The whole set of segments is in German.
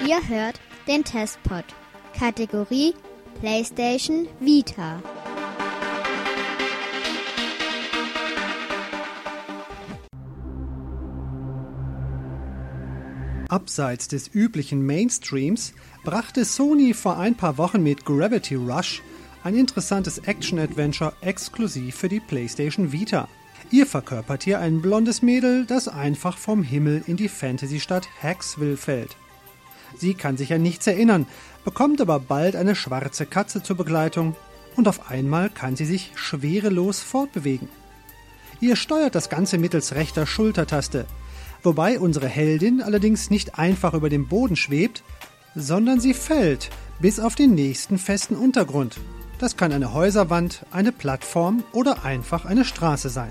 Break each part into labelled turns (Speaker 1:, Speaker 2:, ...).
Speaker 1: Ihr hört den Testpod. Kategorie PlayStation Vita.
Speaker 2: Abseits des üblichen Mainstreams brachte Sony vor ein paar Wochen mit Gravity Rush ein interessantes Action-Adventure exklusiv für die PlayStation Vita. Ihr verkörpert hier ein blondes Mädel, das einfach vom Himmel in die Fantasy-Stadt Hacksville fällt. Sie kann sich an nichts erinnern, bekommt aber bald eine schwarze Katze zur Begleitung und auf einmal kann sie sich schwerelos fortbewegen. Ihr steuert das Ganze mittels rechter Schultertaste, wobei unsere Heldin allerdings nicht einfach über dem Boden schwebt, sondern sie fällt bis auf den nächsten festen Untergrund. Das kann eine Häuserwand, eine Plattform oder einfach eine Straße sein.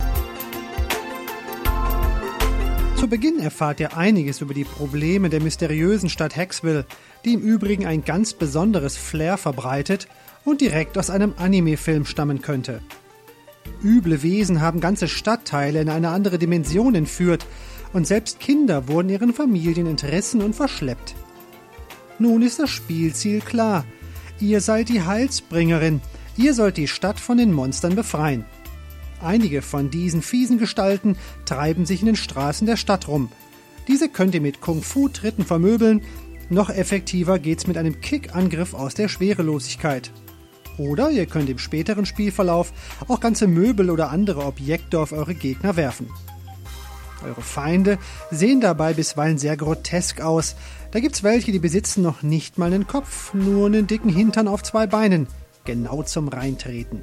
Speaker 2: Zu Beginn erfahrt ihr einiges über die Probleme der mysteriösen Stadt Hacksville, die im Übrigen ein ganz besonderes Flair verbreitet und direkt aus einem Anime-Film stammen könnte. Üble Wesen haben ganze Stadtteile in eine andere Dimension entführt und selbst Kinder wurden ihren Familien entrissen und verschleppt. Nun ist das Spielziel klar. Ihr seid die Heilsbringerin. Ihr sollt die Stadt von den Monstern befreien. Einige von diesen fiesen Gestalten treiben sich in den Straßen der Stadt rum. Diese könnt ihr mit Kung-Fu-Tritten vermöbeln. Noch effektiver geht's mit einem Kick-Angriff aus der Schwerelosigkeit. Oder ihr könnt im späteren Spielverlauf auch ganze Möbel oder andere Objekte auf eure Gegner werfen. Eure Feinde sehen dabei bisweilen sehr grotesk aus. Da gibt's welche, die besitzen noch nicht mal einen Kopf, nur einen dicken Hintern auf 2 Beinen. Genau zum Reintreten.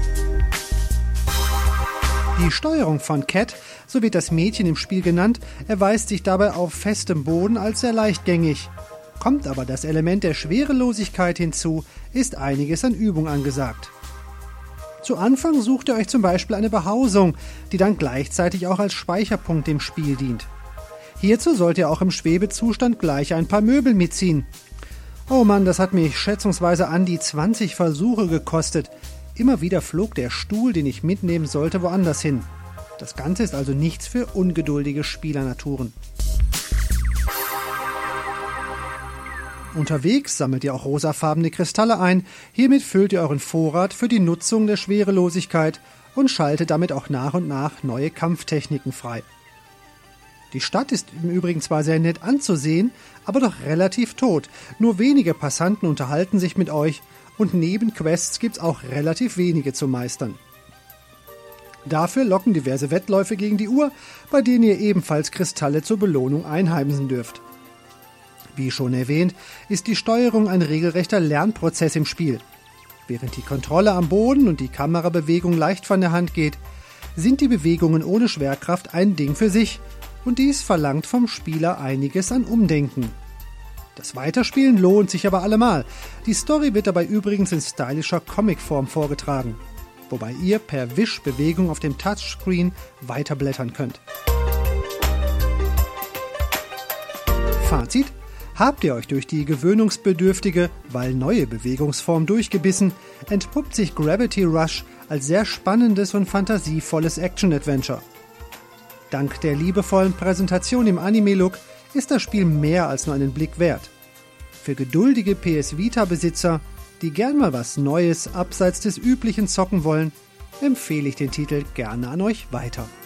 Speaker 2: Die Steuerung von Cat, so wird das Mädchen im Spiel genannt, erweist sich dabei auf festem Boden als sehr leichtgängig. Kommt aber das Element der Schwerelosigkeit hinzu, ist einiges an Übung angesagt. Zu Anfang sucht ihr euch zum Beispiel eine Behausung, die dann gleichzeitig auch als Speicherpunkt im Spiel dient. Hierzu sollt ihr auch im Schwebezustand gleich ein paar Möbel mitziehen. Oh Mann, das hat mich schätzungsweise an die 20 Versuche gekostet. Immer wieder flog der Stuhl, den ich mitnehmen sollte, woanders hin. Das Ganze ist also nichts für ungeduldige Spielernaturen. Unterwegs sammelt ihr auch rosafarbene Kristalle ein. Hiermit füllt ihr euren Vorrat für die Nutzung der Schwerelosigkeit und schaltet damit auch nach und nach neue Kampftechniken frei. Die Stadt ist im Übrigen zwar sehr nett anzusehen, aber doch relativ tot. Nur wenige Passanten unterhalten sich mit euch und neben Quests gibt's auch relativ wenige zu meistern. Dafür locken diverse Wettläufe gegen die Uhr, bei denen ihr ebenfalls Kristalle zur Belohnung einheimsen dürft. Wie schon erwähnt, ist die Steuerung ein regelrechter Lernprozess im Spiel. Während die Kontrolle am Boden und die Kamerabewegung leicht von der Hand geht, sind die Bewegungen ohne Schwerkraft ein Ding für sich und dies verlangt vom Spieler einiges an Umdenken. Das Weiterspielen lohnt sich aber allemal. Die Story wird dabei übrigens in stylischer Comicform vorgetragen, wobei ihr per Wischbewegung auf dem Touchscreen weiterblättern könnt. Fazit: Habt ihr euch durch die gewöhnungsbedürftige, weil neue Bewegungsform durchgebissen, entpuppt sich Gravity Rush als sehr spannendes und fantasievolles Action-Adventure. Dank der liebevollen Präsentation im Anime-Look ist das Spiel mehr als nur einen Blick wert. Für geduldige PS Vita-Besitzer, die gern mal was Neues abseits des üblichen zocken wollen, empfehle ich den Titel gerne an euch weiter.